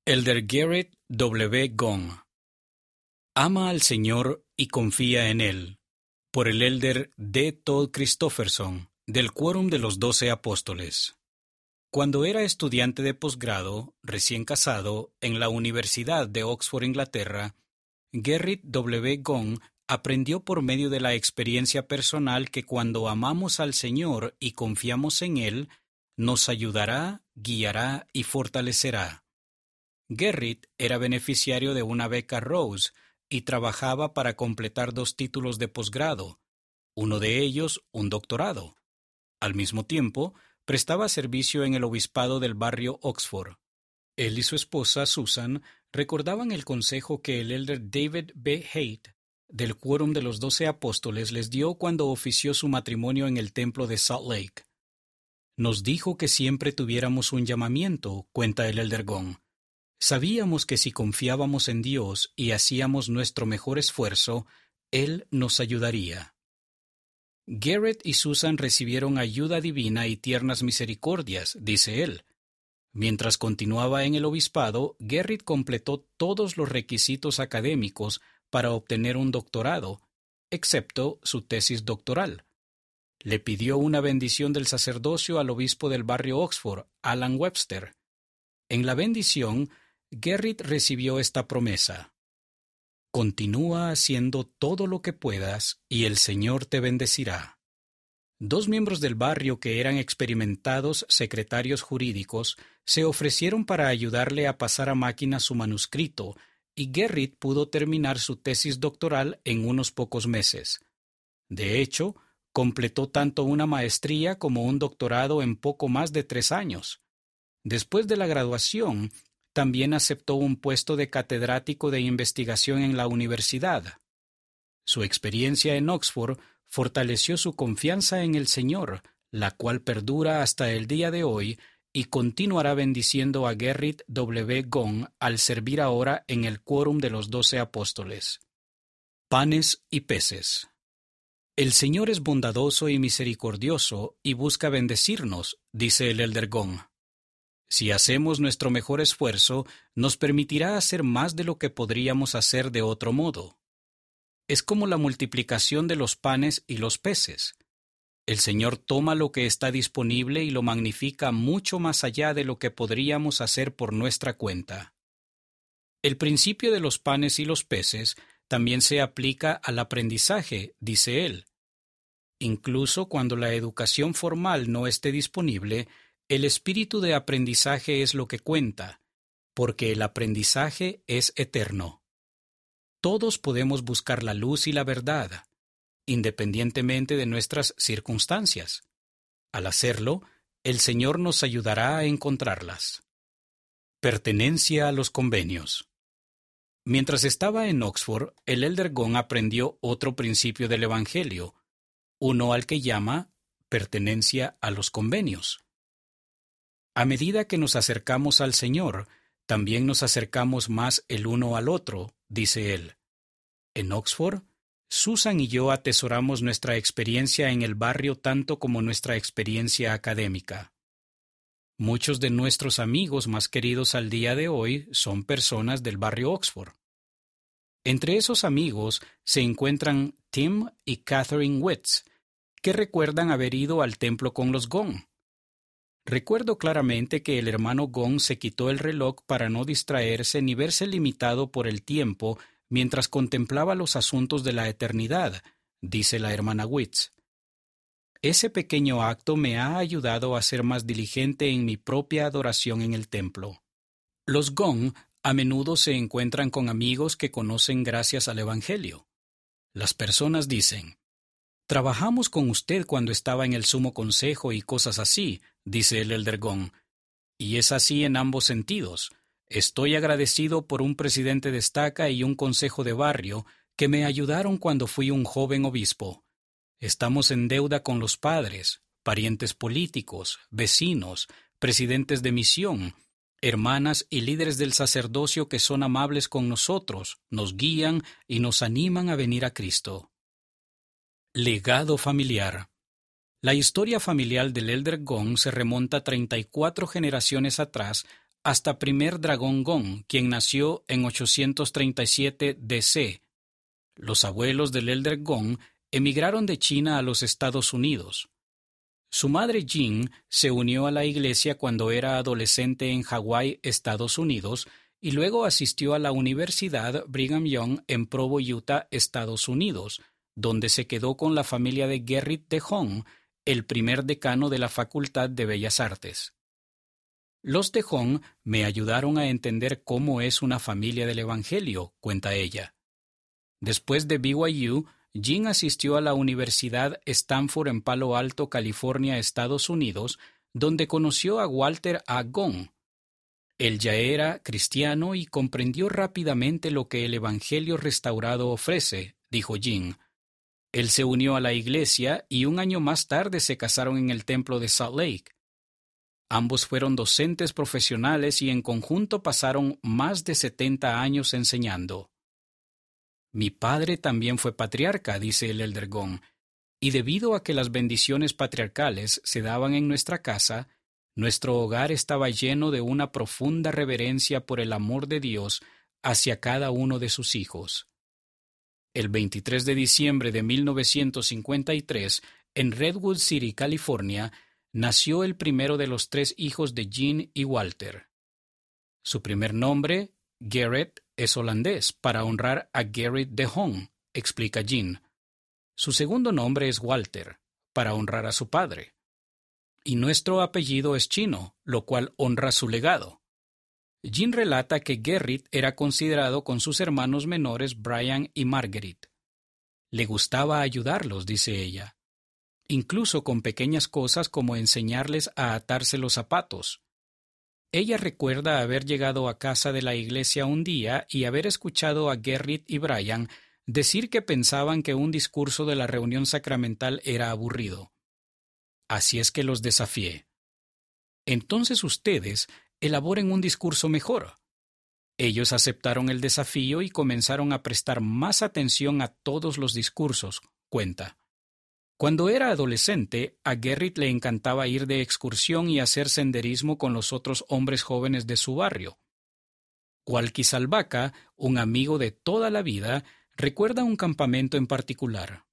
Elder Garrett W. Gong. Ama al Señor y confía en Él. Por el Elder D. Todd Christofferson, del Quórum de los 12 Apóstoles. Cuando era estudiante de posgrado, recién casado, en la Universidad de Oxford, Inglaterra, Garrett W. Gong aprendió por medio de la experiencia personal que cuando amamos al Señor y confiamos en Él, nos ayudará, guiará y fortalecerá. Garrett era beneficiario de una beca Rose y trabajaba para completar 2 títulos de posgrado, uno de ellos un doctorado. Al mismo tiempo, prestaba servicio en el obispado del barrio Oxford. Él y su esposa, Susan, recordaban el consejo que el elder David B. Haight, del Quórum de los 12 Apóstoles, les dio cuando ofició su matrimonio en el templo de Salt Lake. Nos dijo que siempre tuviéramos un llamamiento, cuenta el elder Gong. Sabíamos que si confiábamos en Dios y hacíamos nuestro mejor esfuerzo, Él nos ayudaría. Garrett y Susan recibieron ayuda divina y tiernas misericordias, dice él. Mientras continuaba en el obispado, Garrett completó todos los requisitos académicos para obtener un doctorado, excepto su tesis doctoral. Le pidió una bendición del sacerdocio al obispo del barrio Oxford, Alan Webster. En la bendición, Garrett recibió esta promesa: continúa haciendo todo lo que puedas y el Señor te bendecirá. 2 miembros del barrio que eran experimentados secretarios jurídicos se ofrecieron para ayudarle a pasar a máquina su manuscrito y Garrett pudo terminar su tesis doctoral en unos pocos meses. De hecho, completó tanto una maestría como un doctorado en poco más de 3 años. Después de la graduación, también aceptó un puesto de catedrático de investigación en la universidad. Su experiencia en Oxford fortaleció su confianza en el Señor, la cual perdura hasta el día de hoy y continuará bendiciendo a Garrett W. Gong al servir ahora en el Quórum de los 12 Apóstoles. Panes y peces. El Señor es bondadoso y misericordioso y busca bendecirnos, dice el elder Gong. Si hacemos nuestro mejor esfuerzo, nos permitirá hacer más de lo que podríamos hacer de otro modo. Es como la multiplicación de los panes y los peces. El Señor toma lo que está disponible y lo magnifica mucho más allá de lo que podríamos hacer por nuestra cuenta. El principio de los panes y los peces también se aplica al aprendizaje, dice él. Incluso cuando la educación formal no esté disponible, el espíritu de aprendizaje es lo que cuenta, porque el aprendizaje es eterno. Todos podemos buscar la luz y la verdad, independientemente de nuestras circunstancias. Al hacerlo, el Señor nos ayudará a encontrarlas. Pertenencia a los convenios. Mientras estaba en Oxford, el elder Gong aprendió otro principio del Evangelio, uno al que llama pertenencia a los convenios. A medida que nos acercamos al Señor, también nos acercamos más el uno al otro, dice él. En Oxford, Susan y yo atesoramos nuestra experiencia en el barrio tanto como nuestra experiencia académica. Muchos de nuestros amigos más queridos al día de hoy son personas del barrio Oxford. Entre esos amigos se encuentran Tim y Catherine Witz, que recuerdan haber ido al templo con los Gong. Recuerdo claramente que el hermano Gong se quitó el reloj para no distraerse ni verse limitado por el tiempo mientras contemplaba los asuntos de la eternidad, dice la hermana Witz. Ese pequeño acto me ha ayudado a ser más diligente en mi propia adoración en el templo. Los Gong a menudo se encuentran con amigos que conocen gracias al Evangelio. Las personas dicen: «Trabajamos con usted cuando estaba en el Sumo Consejo y cosas así», dice el elder Gong. Y es así en ambos sentidos. Estoy agradecido por un presidente de estaca y un consejo de barrio que me ayudaron cuando fui un joven obispo. Estamos en deuda con los padres, parientes políticos, vecinos, presidentes de misión, hermanas y líderes del sacerdocio que son amables con nosotros, nos guían y nos animan a venir a Cristo. Legado familiar. La historia familiar del elder Gong se remonta 34 generaciones atrás hasta primer dragón Gong, quien nació en 837 DC. Los abuelos del elder Gong emigraron de China a los Estados Unidos. Su madre Jing se unió a la iglesia cuando era adolescente en Hawái, Estados Unidos, y luego asistió a la Universidad Brigham Young en Provo, Utah, Estados Unidos, donde se quedó con la familia de Gerrit de Jong, el primer decano de la Facultad de Bellas Artes. Los de Jong me ayudaron a entender cómo es una familia del Evangelio, cuenta ella. Después de BYU, Jing asistió a la Universidad Stanford en Palo Alto, California, Estados Unidos, donde conoció a Walter A. Gong. Él ya era cristiano y comprendió rápidamente lo que el Evangelio restaurado ofrece, dijo Jing. Él se unió a la iglesia y un año más tarde se casaron en el templo de Salt Lake. Ambos fueron docentes profesionales y en conjunto pasaron más de 70 años enseñando. Mi padre también fue patriarca, dice el elder Gong, y debido a que las bendiciones patriarcales se daban en nuestra casa, nuestro hogar estaba lleno de una profunda reverencia por el amor de Dios hacia cada uno de sus hijos. El 23 de diciembre de 1953, en Redwood City, California, nació el primero de los 3 hijos de Jean y Walter. Su primer nombre, Gerrit, es holandés para honrar a Gerrit de Jong, explica Jean. Su segundo nombre es Walter, para honrar a su padre. Y nuestro apellido es chino, lo cual honra su legado. Jean relata que Gerrit era considerado con sus hermanos menores Brian y Marguerite. Le gustaba ayudarlos, dice ella, incluso con pequeñas cosas como enseñarles a atarse los zapatos. Ella recuerda haber llegado a casa de la iglesia un día y haber escuchado a Gerrit y Brian decir que pensaban que un discurso de la reunión sacramental era aburrido. Así es que los desafié. Entonces ustedes elaboren un discurso mejor. Ellos aceptaron el desafío y comenzaron a prestar más atención a todos los discursos, cuenta. Cuando era adolescente, a Gerrit le encantaba ir de excursión y hacer senderismo con los otros hombres jóvenes de su barrio. Walkie Salvaca, un amigo de toda la vida, recuerda un campamento en particular.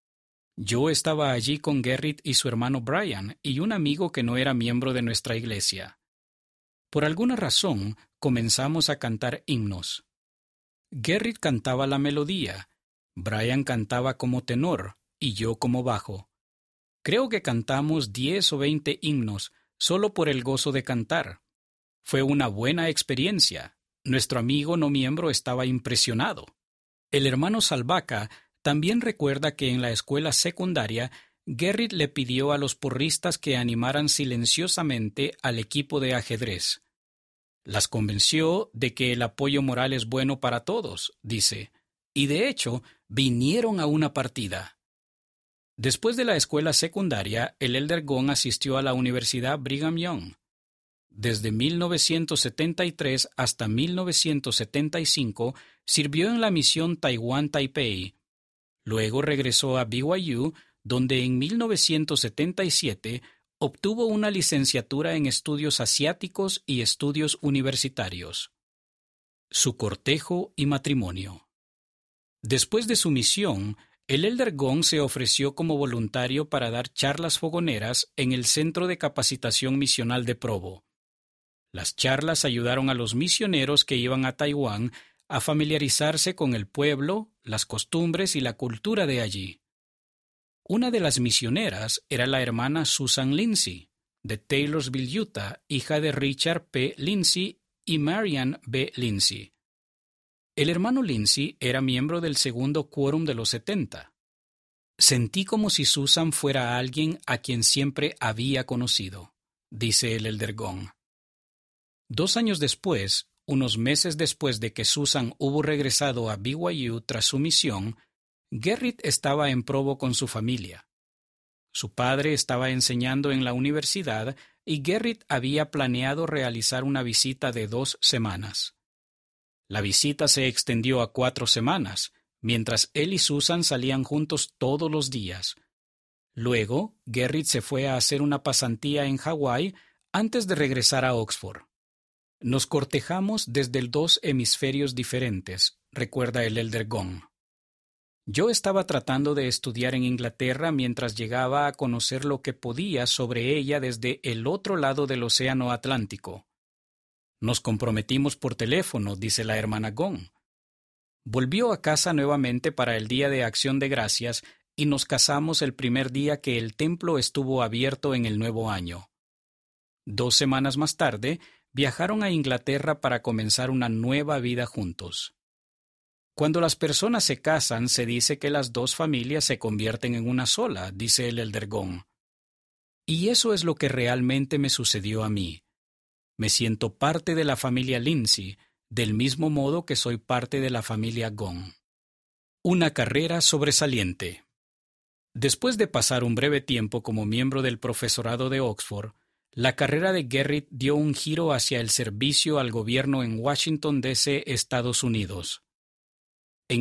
Yo estaba allí con Gerrit y su hermano Brian y un amigo que no era miembro de nuestra iglesia. Por alguna razón, comenzamos a cantar himnos. Gerrit cantaba la melodía, Brian cantaba como tenor, y yo como bajo. Creo que cantamos 10 o 20 himnos, solo por el gozo de cantar. Fue una buena experiencia. Nuestro amigo no miembro estaba impresionado. El hermano Salvaca también recuerda que en la escuela secundaria, Gerrit le pidió a los porristas que animaran silenciosamente al equipo de ajedrez. Las convenció de que el apoyo moral es bueno para todos, dice, y de hecho, vinieron a una partida. Después de la escuela secundaria, el elder Gong asistió a la Universidad Brigham Young. Desde 1973 hasta 1975 sirvió en la misión Taiwán-Taipei. Luego regresó a BYU, donde en 1977 obtuvo una licenciatura en estudios asiáticos y estudios universitarios. Su cortejo y matrimonio. Después de su misión, el elder Gong se ofreció como voluntario para dar charlas fogoneras en el Centro de Capacitación Misional de Provo. Las charlas ayudaron a los misioneros que iban a Taiwán a familiarizarse con el pueblo, las costumbres y la cultura de allí. Una de las misioneras era la hermana Susan Lindsay, de Taylorsville, Utah, hija de Richard P. Lindsay y Marian B. Lindsay. El hermano Lindsay era miembro del segundo quórum de los 70. Sentí como si Susan fuera alguien a quien siempre había conocido, dice el elder Gong. 2 años después, unos meses después de que Susan hubo regresado a BYU tras su misión, Gerrit estaba en Provo con su familia. Su padre estaba enseñando en la universidad y Gerrit había planeado realizar una visita de 2 semanas. La visita se extendió a 4 semanas, mientras él y Susan salían juntos todos los días. Luego, Gerrit se fue a hacer una pasantía en Hawái antes de regresar a Oxford. Nos cortejamos desde dos hemisferios diferentes, recuerda el elder Gong. Yo estaba tratando de estudiar en Inglaterra mientras llegaba a conocer lo que podía sobre ella desde el otro lado del Océano Atlántico. Nos comprometimos por teléfono, dice la hermana Gong. Volvió a casa nuevamente para el Día de Acción de Gracias y nos casamos el primer día que el templo estuvo abierto en el nuevo año. 2 semanas más tarde, viajaron a Inglaterra para comenzar una nueva vida juntos. Cuando las personas se casan, se dice que las dos familias se convierten en una sola, dice el elder Gong. Y eso es lo que realmente me sucedió a mí. Me siento parte de la familia Lindsay, del mismo modo que soy parte de la familia Gong. Una carrera sobresaliente. Después de pasar un breve tiempo como miembro del profesorado de Oxford, la carrera de Gerrit dio un giro hacia el servicio al gobierno en Washington, D.C., Estados Unidos. En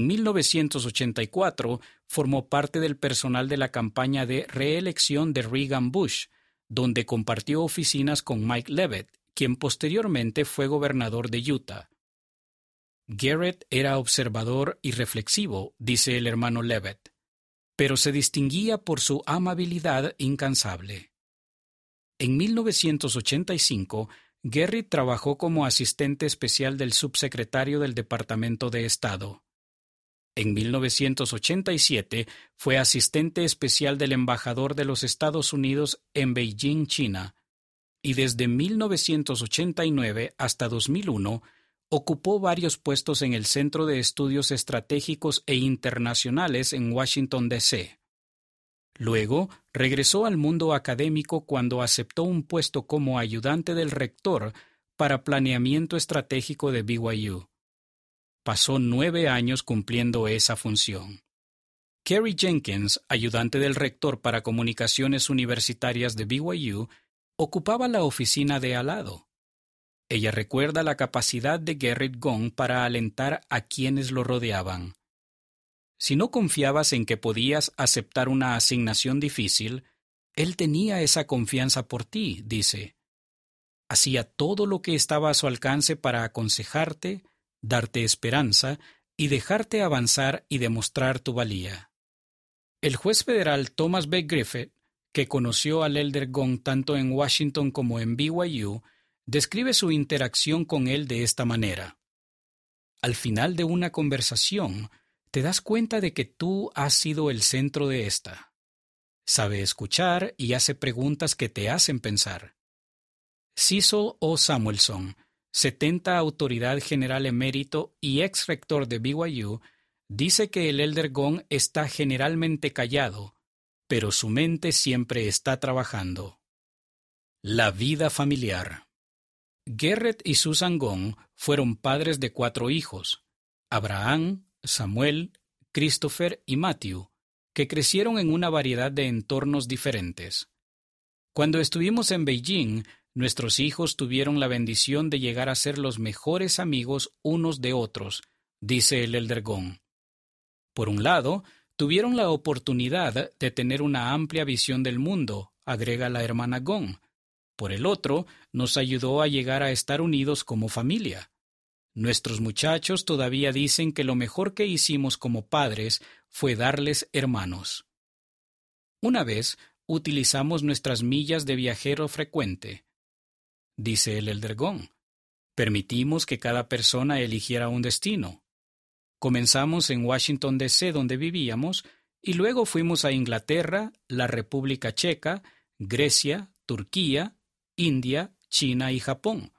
1984 formó parte del personal de la campaña de reelección de Reagan Bush, donde compartió oficinas con Mike Leavitt, quien posteriormente fue gobernador de Utah. Garrett era observador y reflexivo, dice el hermano Leavitt, pero se distinguía por su amabilidad incansable. En 1985, Garrett trabajó como asistente especial del subsecretario del Departamento de Estado. En 1987 fue asistente especial del embajador de los Estados Unidos en Beijing, China, y desde 1989 hasta 2001 ocupó varios puestos en el Centro de Estudios Estratégicos e Internacionales en Washington, D.C. Luego regresó al mundo académico cuando aceptó un puesto como ayudante del rector para planeamiento estratégico de BYU. Pasó 9 años cumpliendo esa función. Kerry Jenkins, ayudante del rector para comunicaciones universitarias de BYU, ocupaba la oficina de al lado. Ella recuerda la capacidad de Gerrit Gong para alentar a quienes lo rodeaban. Si no confiabas en que podías aceptar una asignación difícil, él tenía esa confianza por ti, dice. Hacía todo lo que estaba a su alcance para aconsejarte, darte esperanza y dejarte avanzar y demostrar tu valía. El juez federal Thomas B. Griffith, que conoció al elder Gong tanto en Washington como en BYU, describe su interacción con él de esta manera. Al final de una conversación, te das cuenta de que tú has sido el centro de esta. Sabe escuchar y hace preguntas que te hacen pensar. Cecil O. Samuelson, 70 autoridad general emérito y ex rector de BYU, dice que el elder Gong está generalmente callado, pero su mente siempre está trabajando. La vida familiar. Garrett y Susan Gong fueron padres de 4 hijos, Abraham, Samuel, Christopher y Matthew, que crecieron en una variedad de entornos diferentes. Cuando estuvimos en Beijing, nuestros hijos tuvieron la bendición de llegar a ser los mejores amigos unos de otros, dice el elder Gong. Por un lado, tuvieron la oportunidad de tener una amplia visión del mundo, agrega la hermana Gong. Por el otro, nos ayudó a llegar a estar unidos como familia. Nuestros muchachos todavía dicen que lo mejor que hicimos como padres fue darles hermanos. Una vez, utilizamos nuestras millas de viajero frecuente. Dice el elder Gong. Permitimos que cada persona eligiera un destino. Comenzamos en Washington, D.C., donde vivíamos, y luego fuimos a Inglaterra, la República Checa, Grecia, Turquía, India, China y Japón.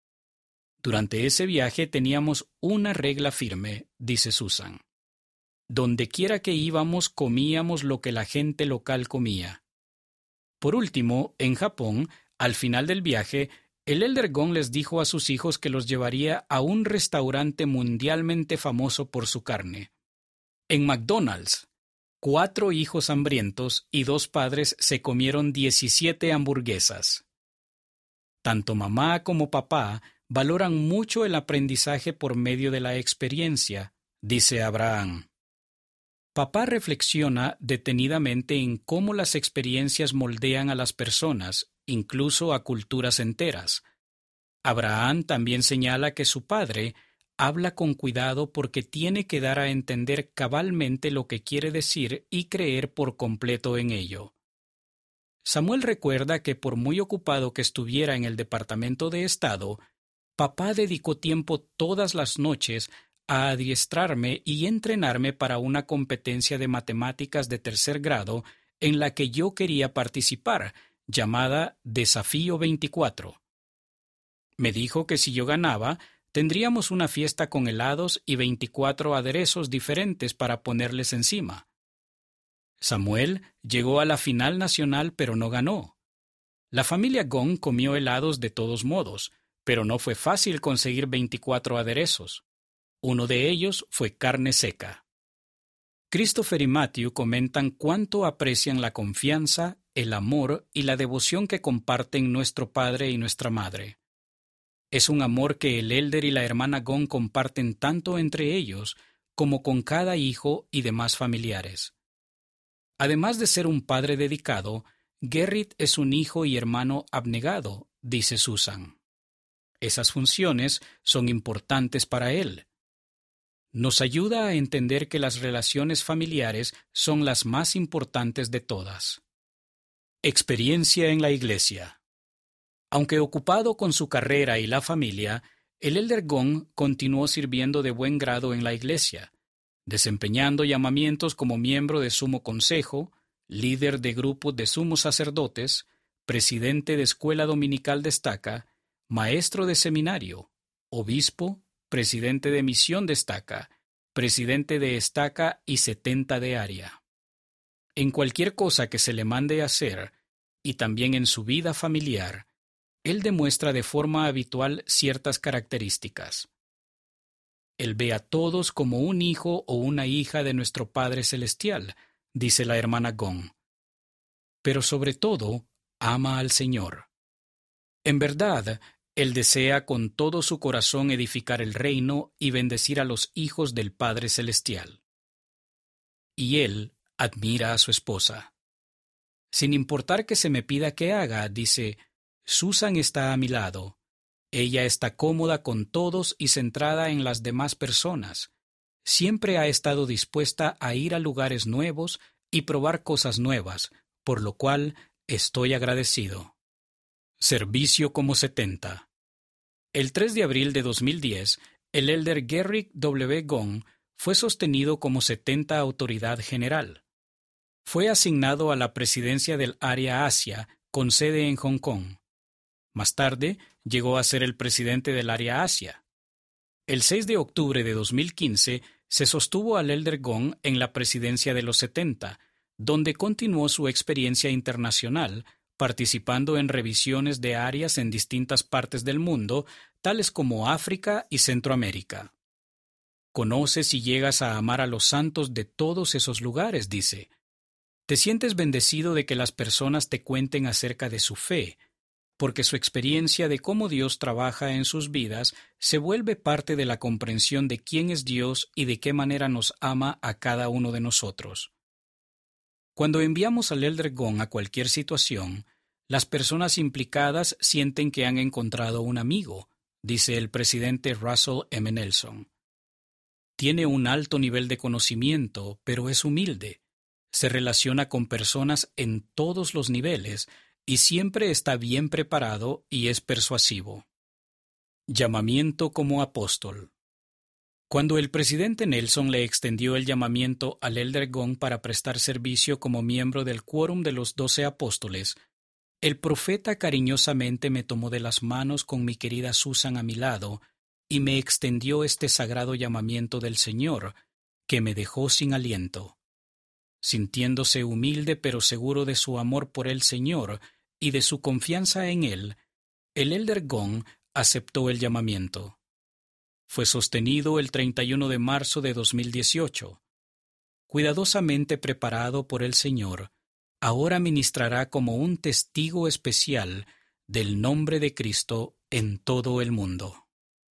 Durante ese viaje teníamos una regla firme, dice Susan. Dondequiera que íbamos comíamos lo que la gente local comía. Por último, en Japón, al final del viaje, el elder Gong les dijo a sus hijos que los llevaría a un restaurante mundialmente famoso por su carne. En McDonald's, 4 hijos hambrientos y 2 padres se comieron 17 hamburguesas. Tanto mamá como papá valoran mucho el aprendizaje por medio de la experiencia, dice Abraham. Papá reflexiona detenidamente en cómo las experiencias moldean a las personas, incluso a culturas enteras. Abraham también señala que su padre habla con cuidado porque tiene que dar a entender cabalmente lo que quiere decir y creer por completo en ello. Samuel recuerda que por muy ocupado que estuviera en el Departamento de Estado, papá dedicó tiempo todas las noches a adiestrarme y entrenarme para una competencia de matemáticas de tercer grado en la que yo quería participar, llamada Desafío 24. Me dijo que si yo ganaba, tendríamos una fiesta con helados y 24 aderezos diferentes para ponerles encima. Samuel llegó a la final nacional pero no ganó. La familia Gong comió helados de todos modos, pero no fue fácil conseguir 24 aderezos. Uno de ellos fue carne seca. Christopher y Matthew comentan cuánto aprecian la confianza, el amor y la devoción que comparten nuestro padre y nuestra madre. Es un amor que el elder y la hermana Gong comparten tanto entre ellos como con cada hijo y demás familiares. Además de ser un padre dedicado, Gerrit es un hijo y hermano abnegado, dice Susan. Esas funciones son importantes para él. Nos ayuda a entender que las relaciones familiares son las más importantes de todas. Experiencia en la iglesia. Aunque ocupado con su carrera y la familia, el elder Gong continuó sirviendo de buen grado en la iglesia, desempeñando llamamientos como miembro de Sumo Consejo, líder de grupo de sumos sacerdotes, presidente de escuela dominical destaca, maestro de seminario, obispo, presidente de misión destaca, presidente de estaca y 70 de área. En cualquier cosa que se le mande hacer, y también en su vida familiar, él demuestra de forma habitual ciertas características. Él ve a todos como un hijo o una hija de nuestro Padre Celestial, dice la hermana Gong. Pero sobre todo, ama al Señor. En verdad, él desea con todo su corazón edificar el reino y bendecir a los hijos del Padre Celestial. Y él admira a su esposa. Sin importar que se me pida que haga, dice, Susan está a mi lado. Ella está cómoda con todos y centrada en las demás personas. Siempre ha estado dispuesta a ir a lugares nuevos y probar cosas nuevas, por lo cual estoy agradecido. Servicio como 70. El 3 de abril de 2010, el elder Gerrit W. Gong fue sostenido como 70 autoridad general. Fue asignado a la presidencia del área Asia, con sede en Hong Kong. Más tarde, llegó a ser el presidente del área Asia. El 6 de octubre de 2015 se sostuvo al elder Gong en la presidencia de los 70, donde continuó su experiencia internacional, participando en revisiones de áreas en distintas partes del mundo, tales como África y Centroamérica. Conoces y llegas a amar a los santos de todos esos lugares, dice. Te sientes bendecido de que las personas te cuenten acerca de su fe, porque su experiencia de cómo Dios trabaja en sus vidas se vuelve parte de la comprensión de quién es Dios y de qué manera nos ama a cada uno de nosotros. Cuando enviamos al elder Gong a cualquier situación, las personas implicadas sienten que han encontrado un amigo, dice el presidente Russell M. Nelson. Tiene un alto nivel de conocimiento, pero es humilde. Se relaciona con personas en todos los niveles y siempre está bien preparado y es persuasivo. Llamamiento como apóstol. Cuando el presidente Nelson le extendió el llamamiento al elder Gong para prestar servicio como miembro del quórum de los 12 apóstoles, el profeta cariñosamente me tomó de las manos con mi querida Susan a mi lado y me extendió este sagrado llamamiento del Señor, que me dejó sin aliento. Sintiéndose humilde pero seguro de su amor por el Señor y de su confianza en Él, el elder Gong aceptó el llamamiento. Fue sostenido el 31 de marzo de 2018. Cuidadosamente preparado por el Señor, ahora ministrará como un testigo especial del nombre de Cristo en todo el mundo.